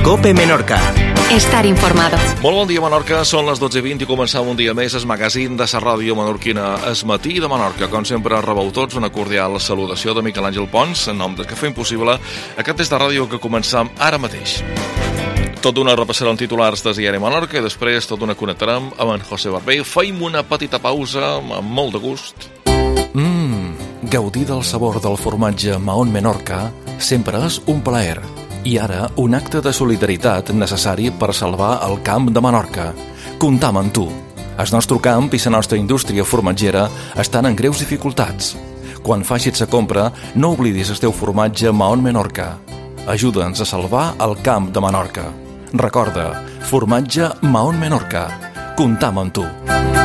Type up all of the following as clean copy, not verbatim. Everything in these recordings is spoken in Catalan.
COPE Menorca. Estar informado. Molt bon dia, Menorca. Són les 12:20 i començam un dia més el magazín de la ràdio menorquina Es Matí de Menorca. Com sempre, rebeu tots una cordial salutació de Miquel Àngel Pons, en nom del que fem possible aquest test de ràdio que començam ara mateix. Tot d'una repassarem titulars del diari Menorca i després tot d'una connectarem amb en José Barbell. Feim una petita pausa amb molt de gust. Gaudir del sabor del formatge Mahón Menorca sempre és un plaer. I ara, un acte de solidaritat necessari per salvar el camp de Menorca. Comptam amb tu. El nostre camp i la nostra indústria formatgera estan en greus dificultats. Quan facis la compra, no oblidis el teu formatge Mahón Menorca. Ajuda'ns a salvar el camp de Menorca. Recorda, formatge Mahón Menorca. Comptam amb tu.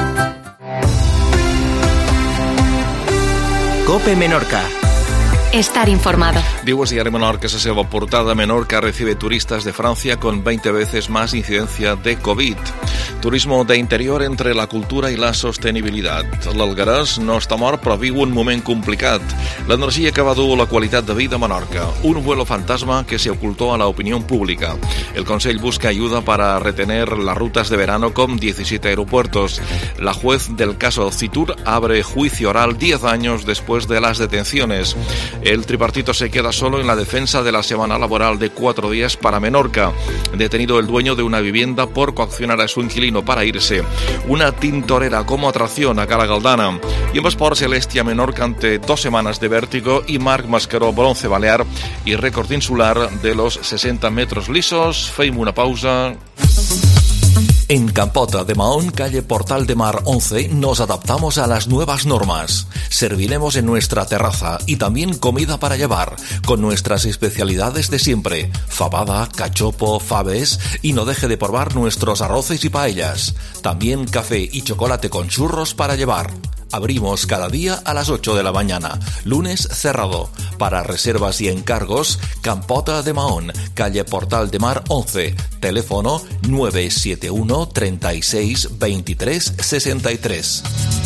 COPE Menorca. Estar informado. Diu el diari Menorca, la seva portada: Menorca recibe turistas de Francia con 20 veces más incidencia de COVID. Turismo de interior entre la cultura i la sostenibilitat. L'Algarès no està mort, però viu un moment complicat. L'energia que va dur la qualitat de vida a Menorca. Un vuelo fantasma que se ocultó a la opinión pública. El Consell busca ayuda para retener las rutas de verano con 17 aeropuertos. La juez del caso Citur abre juicio oral 10 años después de las detenciones. El tripartito se queda solo en la defensa de la semana laboral de 4 días para Menorca. Detenido el dueño de una vivienda por coaccionar a su inquilino para irse. Una tintorera como atracción a Cala Galdana. Y en esports, Celestia Menorca ante 2 semanas de vértigo y Marc Mascaró bronce balear y récord insular de los 60 metros lisos. Feim una pausa. En Campota de Mahón, calle Portal de Mar 11, nos adaptamos a las nuevas normas. Serviremos en nuestra terraza y también comida para llevar, con nuestras especialidades de siempre: fabada, cachopo, faves, y no deje de probar nuestros arroces y paellas. También café y chocolate con churros para llevar. Abrimos cada día a las 8 de la mañana. Lunes cerrado. Para reservas y encargos, Campota de Mahón, calle Portal de Mar 11. Teléfono 971 36 23 63.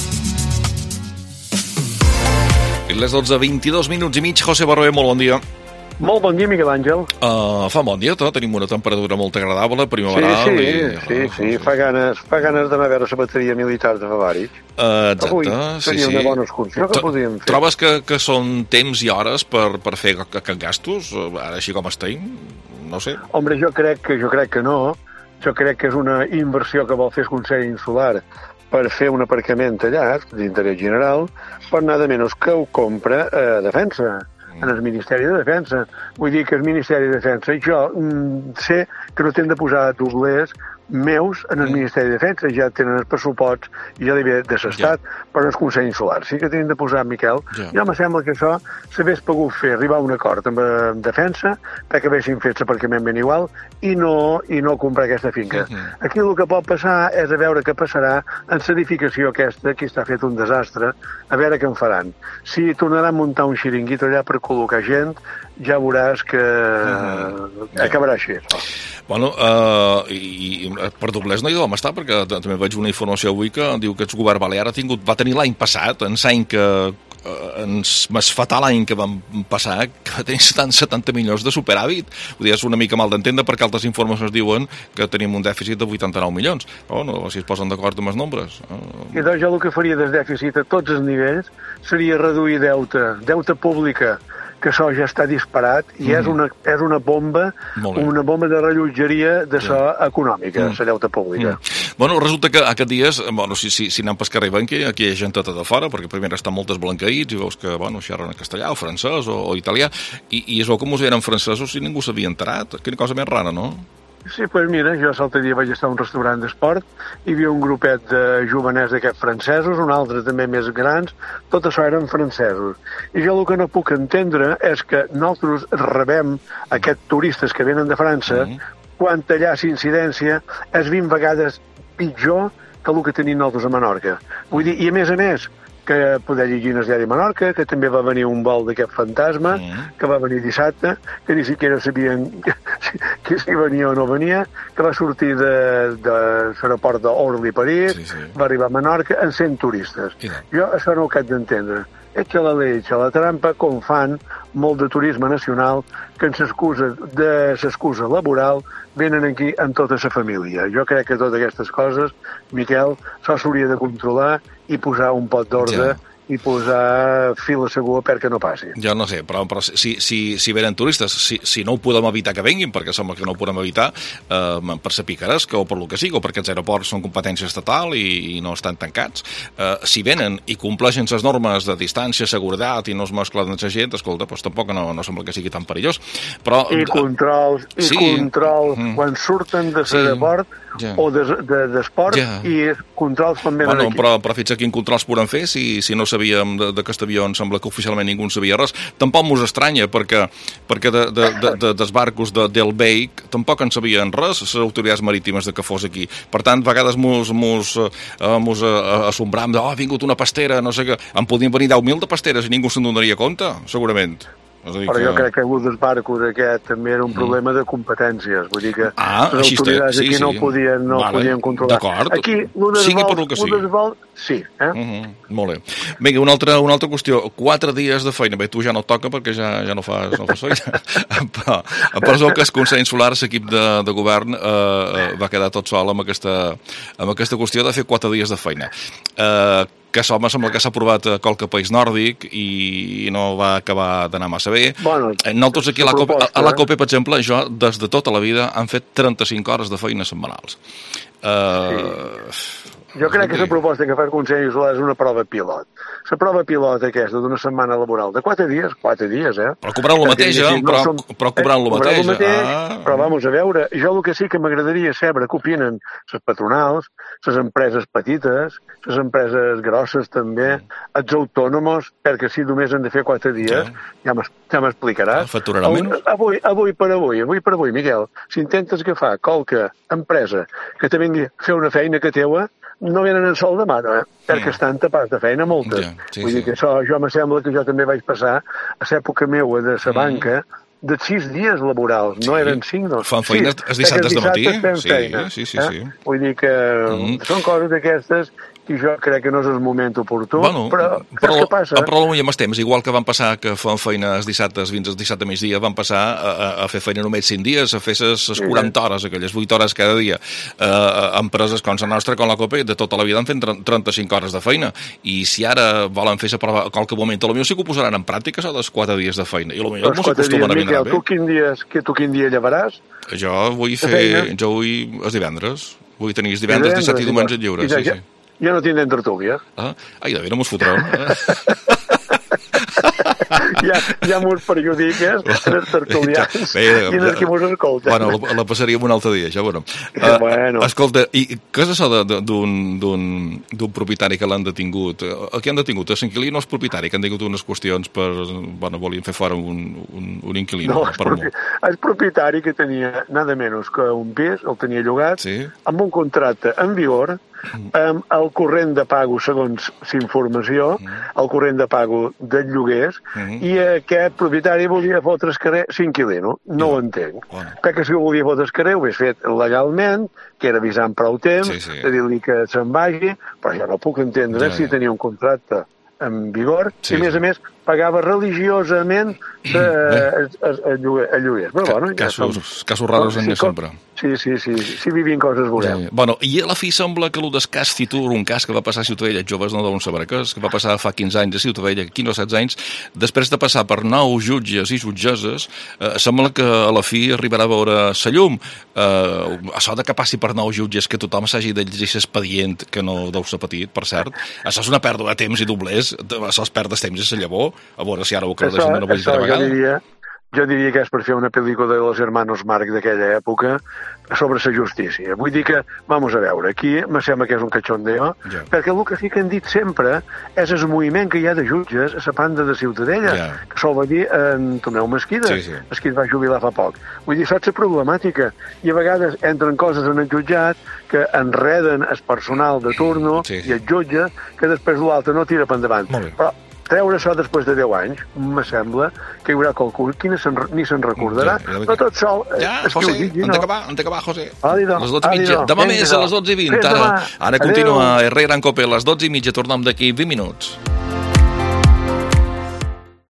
I les 12:22 i mig. José Barbell, molt bon dia. Molt bon dia, Miquel Àngel. Fa bon dia, tenim una temperatura molt agradable, primaveral. Sí, fa ganes d'anar a veure la bateria militar de Favari. Exacte, avui sí. Seria una bona excursió que podíem fer. Trobes que són temps i hores per fer aquests gastos, ara així com estem? No sé. Hombre, jo crec que no. Jo crec que és una inversió que vol fer el Consell Insular per fer un aparcament allà, d'interès general, per anar de menys que ho compra Defensa, en el Ministeri de Defensa. Vull dir que el Ministeri de Defensa, jo sé que no tenen de posar doblers meus en el Ministeri de Defensa, ja tenen els pressuposts i ja li ve de l'Estat, però el Consell Insular sí que tenen de posar, Miquel. Ja me sembla que això s'hagués pogut fer, arribar a un acord amb Defensa perquè haguessin fet l'aparcament ben igual i no comprar aquesta finca. Aquí el que pot passar és a veure què passarà en l'edificació aquesta, que està fet un desastre, a veure què en faran. Si tornaran a muntar un xiringuito allà per col·locar gent, ja veuràs que acabarà així. Bueno, i per doblers no hi devem estar, perquè també veig una informació avui que diu que el govern balear va tenir l'any passat, en l'any que més fatal l'any que vam passar, que va tenir 70 milions de superàvit. Vull dir, és una mica mal d'entendre perquè altres informacions diuen que tenim un dèficit de 89 milions. No, si es posen d'acord amb els nombres. I doncs jo el que faria del dèficit a tots els nivells seria reduir deute pública, que això ja està disparat i és una bomba de rellotgeria de la econòmica, la deute pública. Bueno, resulta que aquests dies, si anem pel carrer Benqui, aquí hi ha gent de fora, perquè primer estan moltes blanqueïts i veus que xerren en castellà o francès o italià, i es veu com us eren francesos i ningú s'havia enterat. Quina cosa més rara, no? Sí, doncs mira, jo l'altre dia vaig estar a un restaurant d'esport, hi havia un grupet de joveners d'aquests francesos, un altre també més grans, tot això eren francesos. I jo el que no puc entendre és que nosaltres rebem aquests turistes que venen de França, quan allà l'incidència és 20 vegades pitjor que el que tenim nosaltres a Menorca. Vull dir, i a més, que poder llegir el diari Menorca, que també va venir un vol d'aquest fantasma, que va venir dissabte, que ni siquiera sabien si venia o no venia, que va sortir de l'aeroport d'Orly-París, va arribar a Menorca en 100 turistes. Jo això no ho haig d'entendre. Echa la llei, echa la trampa, com fan molt de turisme nacional, que en s'excusa laboral venen aquí amb tota la família. Jo crec que totes aquestes coses, Miquel, s'hauria de controlar i posar un pot d'ordre i posar fil a segur perquè no passi. Jo no sé, però si venen turistes, si no ho podem evitar que venguin, perquè sembla que no ho podem evitar, per ser picaresca o per lo que sigui, o perquè els aeroports són competència estatal i no estan tancats, si venen i compleixen les normes de distància, seguretat i no es mesclen amb la gent, escolta, doncs tampoc no sembla que sigui tan perillós. Però, I controls, quan surten de l'aeroport o d'esport i controls quan venen aquí. Però fins a quin controls podem fer si no sabíem d'aquest avió, em sembla que oficialment ningú en sabia res. Tampoc mos estranya, perquè dels barcos del BEIC tampoc en sabien res, les autoritats marítimes de que fos aquí. Per tant, a vegades mos assombram ha vingut una pastera, no sé què. En podien venir 10.000 de pasteres i ningú se'n donaria compte, segurament. Però jo crec que algun dels barcos aquest també era un problema de competències. Vull dir que les autoritats aquí no podien controlar. D'acord. Aquí, l'un vol, sí. Molt bé. Vinga, una altra qüestió. 4 dies de feina. Bé, tu ja no toca perquè ja no fas feina. Però és que el Consell Insular, l'equip de govern, va quedar tot sol amb aquesta qüestió de fer 4 dies de feina. Que home, sembla que s'ha aprovat a qualque país nòrdic i no va acabar d'anar massa bé. Nosaltres aquí a la COPE, per exemple, jo des de tota la vida han fet 35 hores de feina setmanals. Jo crec que la proposta que fa el Consell Insular és una prova pilot. La prova pilot aquesta d'una setmana laboral de 4 dies, Però cobrant lo mateix, però cobrant lo mateix. Però vamos a veure, jo el que sí que m'agradaria saber què opinen les patronals, les empreses petites, les empreses grosses també, els autònoms, perquè si només han de fer 4 dies, ja m'explicaràs. Avui per avui, Miquel, si intentes agafar qualque empresa que te vingui a fer una feina que teua, no venen en sol de mano, perquè estan tapats de feina moltes. Vull dir que això, jo me sembla que jo també vaig passar a l'època meua de la banca de 6 dies laborals, no eren 5, no. Fan feina els dissabtes de matí? Sí. Vull dir que són coses d'aquestes i jo crec que no és el moment oportú, però què passa? Però potser amb els temps, igual que van passar que fan feina els dissabtes fins al dissabte migdia, van passar a fer feina només 5 dies, a fer les 40 hores, aquelles 8 hores cada dia. Empreses com la nostra, com la COPE, de tota la vida han fet 35 hores de feina, i si ara volen fer la prova a qualque moment, potser sí que ho posaran en pràctica, això dels 4 dies de feina, i potser no s'acostumen a venir bé. Tu quin dia llevaràs? Jo vull els divendres. Vull tenir els divendres, dissabte i diumenge lliures, sí. Jo no tindrem tertúlia. Ai, de bé, no mos fotreu. Ja mos perjudiques en els tertulians i en els que mos escolten. Bueno, la passaríem un altre dia, ja veurem. Escolta, i què és això d'un propietari que l'han detingut? Què han detingut? L'inquilí no és propietari, que han tingut unes qüestions per... volien fer fora un inquilino. No, és propietari que tenia nada menys que un pis, el tenia llogat, amb un contracte en vigor, amb el corrent de pago, segons s'informació, el corrent de pago de lloguers, i aquest propietari volia fotre el carrer s'inquilino. No ho entenc. Perquè si ho volia fotre el carrer ho hagués fet legalment, que era avisant prou temps, de dir-li que se'n vagi, però jo no puc entendre si tenia un contracte en vigor, i a més pagava religiosament a lloguers. Casos raros en sempre. Sí, si vivim coses veurem. Bueno, i a la fi sembla que el d'escàs Fitur, un cas que va passar a Ciutadella, joves no deuen saber què és, que va passar fa 15 anys a Ciutadella, 15 o 16 anys, després de passar per 9 jutges i jutgeses, sembla que a la fi arribarà a veure sa llum. Això de que passi per 9 jutges, que tothom s'hagi de llegir l'expedient, que no deu ser petit, per cert, això és una pèrdua de temps i doblers, això es perd de temps i la llavor, a veure si ara ho acredeixen una vegada. Jo diria que és per fer una pel·lícula de los hermanos Marx d'aquella època sobre la justícia. Vull dir que, vamos a veure, aquí me sembla que és un cachondeo, perquè el que sí que han dit sempre és el moviment que hi ha de jutges a la banda de Ciutadella, que sol va dir en Tomeu Mesquida, el que es va jubilar fa poc. Vull dir, saps la problemàtica? I a vegades entren coses en el jutjat que enreden el personal de turno i el jutge, que després l'altre no tira per endavant. Però treure això després de 10 anys, me sembla que hi haurà qualcú que ni se'n recordarà. No tot sol. Ja, José, hem d'acabar, José. Les 12:30. Demà més a les 12:20. Ara continua Herrera en Cope, a les 12:30. Tornem d'aquí 20 minuts.